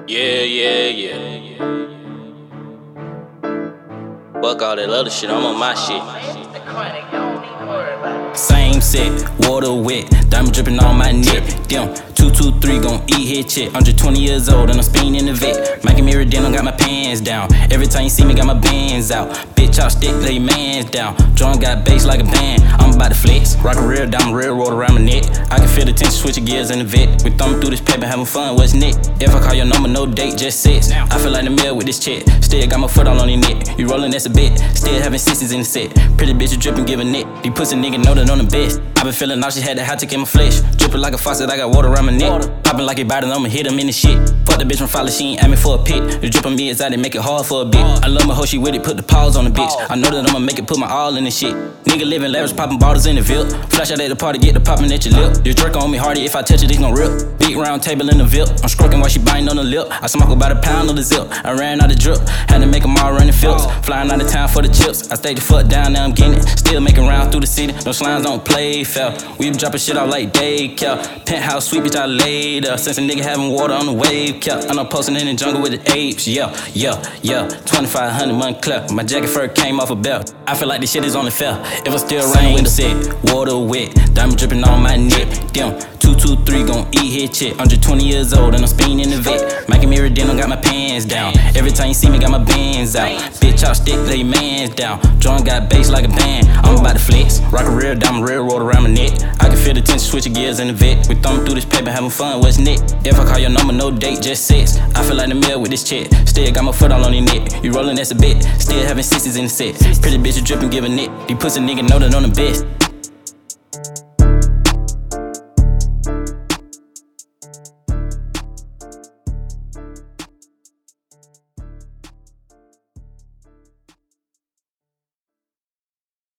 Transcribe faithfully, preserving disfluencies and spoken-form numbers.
Yeah, yeah, yeah. Fuck all that other shit, I'm on my shit. Same set, water wet, diamond dripping on my neck. Damn, two two three gon' eat hit shit. one hundred twenty years old and I'm spinning in the vet. Making mirror denim, got my pants down. Every time you see me, got my bands out. Bitch, I'll stick, lay mans down. Drum got bass like a band. I'm about to flex, rock a real diamond railroad around my neck. I can feel the tension, switching gears in the vet. We thumbing through this paper, having fun, what's next? If I call your number, no date, just sex. I feel like the mill with this check. Still got my foot all on your neck. You rolling, that's a bit. Still having sisters in the set. Pretty bitch, dripping, give a neck. These pussy nigga know that I'm the best. I been feeling nauseous, had the hot tick in my flesh. Dripping like a faucet, I got water around my neck. Popping like it bite, I'ma hit him in the shit. Fuck the bitch from Follow, she ain't at me for a pit. The drip on me is out, they make it hard for a bit. I love my hoe, she with it, put the pause on the bitch. I know that I'ma make it, put my all in the shit. Nigga living lavish, popping bottles in the Ville. Flash out at the party, get the popping at your lip. This jerk on me hardy, if I touch it, it's gon' rip. Big round table in the Ville. I'm stroking while she biting on the lip. I smoke about a pound of the zip. I ran out of drip, had to make them all running fields. Flying out of town for the chips. I stayed the fuck down, now I'm getting it. Still making rounds through the city. No slimes don't play fair. We been dropping shit out like daycare. Penthouse sweet bitch, I laid up. Since a nigga having water on the wave cap. I'm not posting in the jungle with the apes. Yeah, yeah, yeah. twenty-five hundred month clip. My jacket fur came off a belt. I feel like this shit is only fair. If I still rain with the set, water wet, diamond dripping on my neck. Damn, two two three gon' eat hit shit. one hundred twenty years old and I'm spinning in the vet. Making mirror denim, got my pants down. Every time you see me, got my bands out. Bitch, I'll stick, lay mans down. Drum got bass like a band. I'm about to flex, rock a real diamond railroad around my neck. I can feel the tension, switching gears in the vet. We thumbing through this paper, having fun, what's next? If I call your number, no date, just sex. I feel like the mill with this check. Still got my foot all on your neck. You rolling, that's a bit. Still having sisters in the set. Pretty bitch, you dripping, give a neck. These pussy nigga know that I'm the best.